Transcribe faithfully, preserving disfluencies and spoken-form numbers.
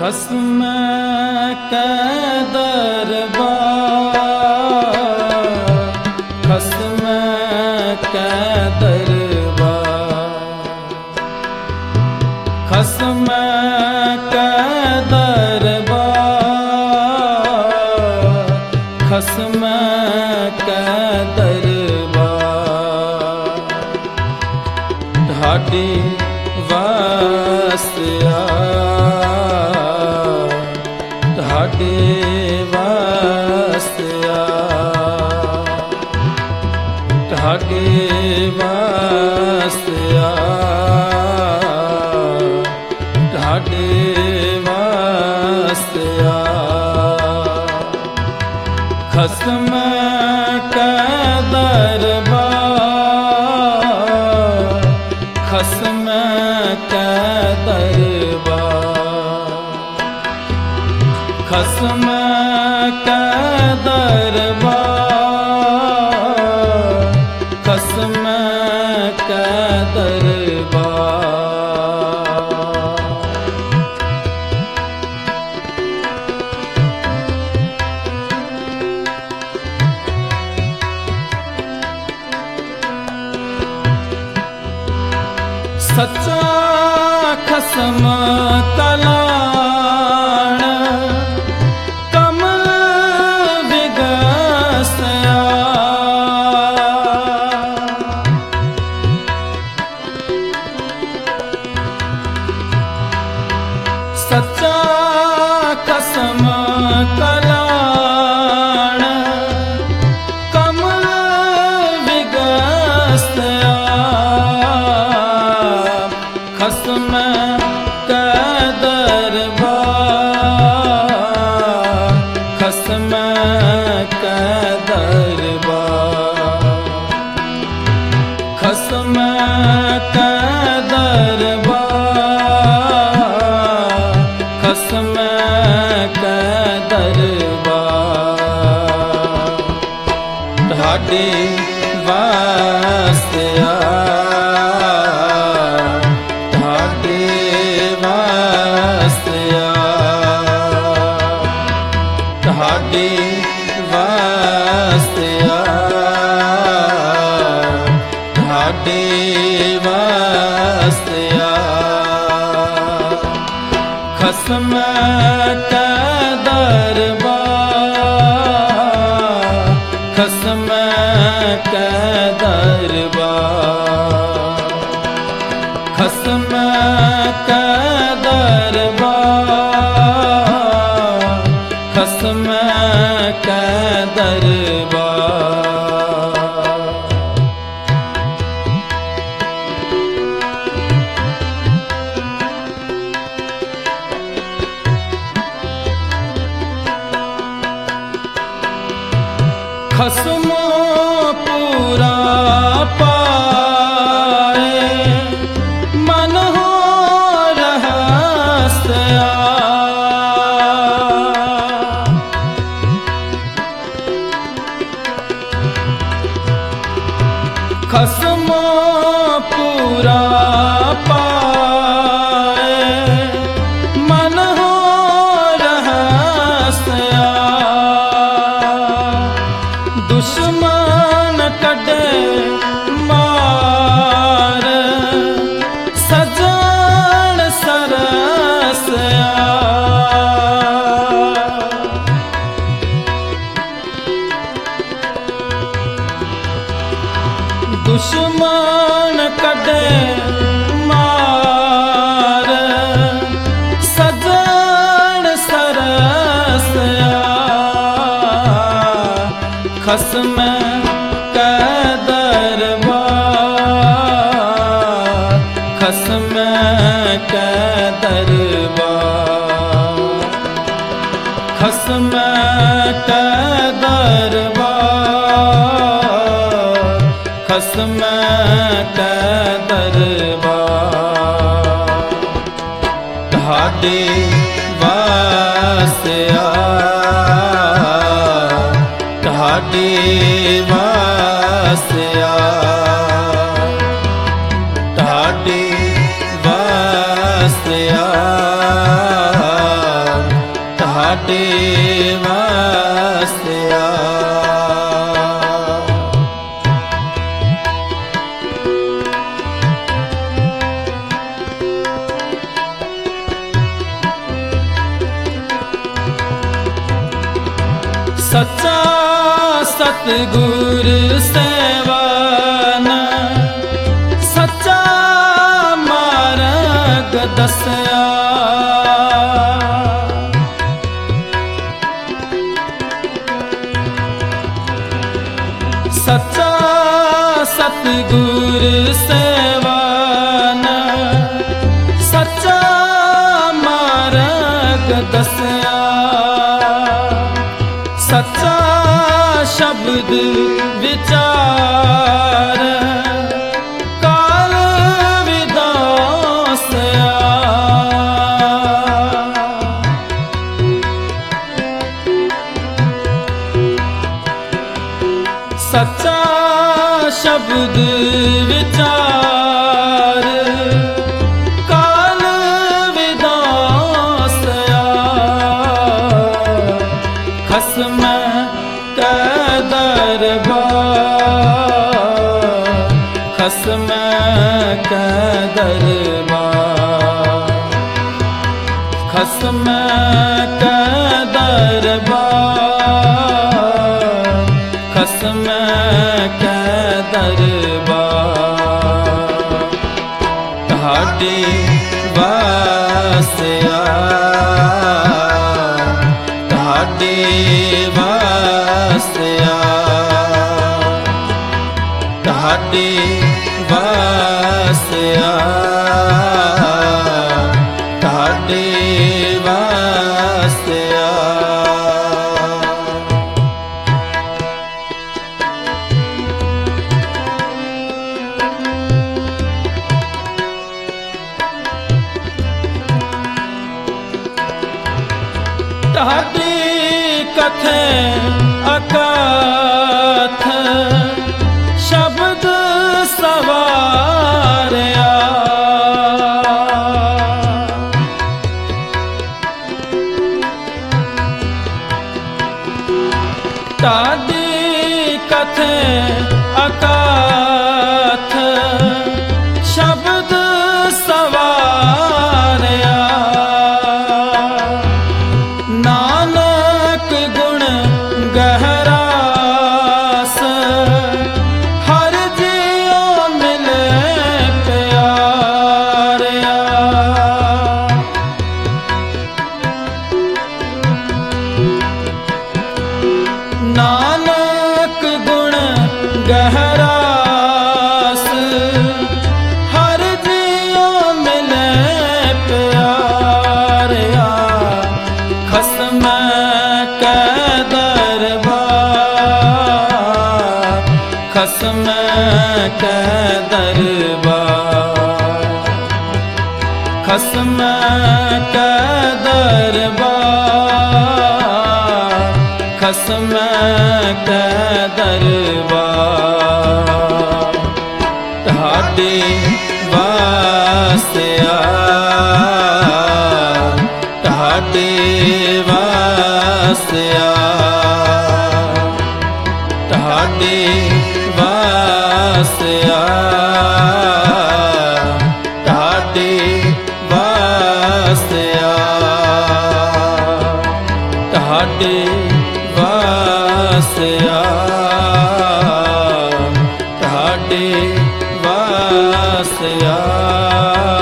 खस्म के दरबार, खस्म के दरबार, खस्म के दरबार, खस्म के दरबार, ढाडी वास्या ढाडे वास्या ढाडे वास्या ढाडे वास्या खस्म का दरबार, खस्म का दरबार, खस्म का दरबार, खस्म का दरबार। सच्चा खस्म कलाण कमल विगस्या, सच्चा खस्म कलाण कमल विगस्या, खस्म का दरबार, खस्म का दरबार, खस्म का दरबार, खस्म का दरबार, ढाडे वास्या ढाडे वास्या ढाडे वास्या खस्म का दरबार, खस्म का दरबार, खस्म का दरबार, खस्म का दरबार। खस्म पूरा पाए मन हो रहस्या, खस्म पूरा पाए मन हो रहस्या, दुश्मन कटे मार सजन सरस्या, दुश्मन कटे मार सजन सरस्या, खस्म का दरबार, खस्म का दरबार, खस्म का दरबार, खस्म का दरबार, ढाडे वास्या ढाडे वास्या ढाडे वास्या ਤੁਹਾਡੇ ਵਾਸਿਆ। ਸੱਚਾ ਸਤਿਗੁਰ ਸੇਵਨ, ਸੱਚਾ ਮਾਰਗ ਦੱਸਿਆ। ਸੱਚਾ ਸਤਿਗੁਰ ਸੇਵਨ, ਸੱਚਾ ਮਾਰਗ ਦੱਸਿਆ। ਸੱਚਾ ਸ਼ਬਦ ਵਿਚਾਰ ਕਾਲ ਵਿਦਾਸਿਆ। ਸੱਚਾ ਸ਼ਬਦ ਵਿਚਾਰ ਕਾਲ ਵਿਦਾਸਿਆ। ਖਸਮ ਕੈ ਦਰਬਾਰ, ਖਸਮ ਕੈ ਦਰਬਾਰ, ਖਸਮ ਕੈ ਦਰਬਾਰ, ਖਸਮ ਕੈ ਦਰਬਾਰ। ਤੁਹਾਡੇ ਵਾਸਿਆ, ਤੁਹਾਡੇ ਵਾਸਿਆ, ਤੁਹਾਡੇ ਵਾਸਿਆ, ਤੁਹਾਡੇ ਵਾਸਿਆ। ਤੁਹਾਡੀ ਕਥੇ ਅਕਥ ਸ਼ਬਦ ਸਵਾਰਿਆ। ਤੁਹਾਡੀ ਕਥੇ ਅਕਥ ਸ਼ਬਦ ਸਵਾਰਿਆ। ਨਾਨਕ ਗੁਣ ਗਹਿਰਾਸ ਹਰ ਜੀਉ ਮਿਲੇ ਪਿਆਰਿਆ। ਨਾਨਕ ਗੁਣ ਗਹਿਰਾਸ ਹਰ ਜੀਉ ਮਿਲੇ ਪਿਆਰਿਆ। ਖਸਮ ਕੈ ਦਰਬਾਰ, ਖਸਮ ਕੈ ਦਰਬਾਰ, ਖਸਮ ਕੈ ਦਰਬਾਰ, ਖਸਮ ਕੈ ਦਰਬਾਰ। ਤੁਹਾਡੇ ਵਾਸਿਆ, ਤੁਹਾਡੇ ਵਾਸਿਆ, ਤੁਹਾਡੇ ਵਾਸਿਆ, ਤੁਹਾਡੇ ਵਾਸਿਆ, ਤੁਹਾਡੇ ਵਾਸਿਆ, ਤੁਹਾਡੇ ਵਾਸਿਆ।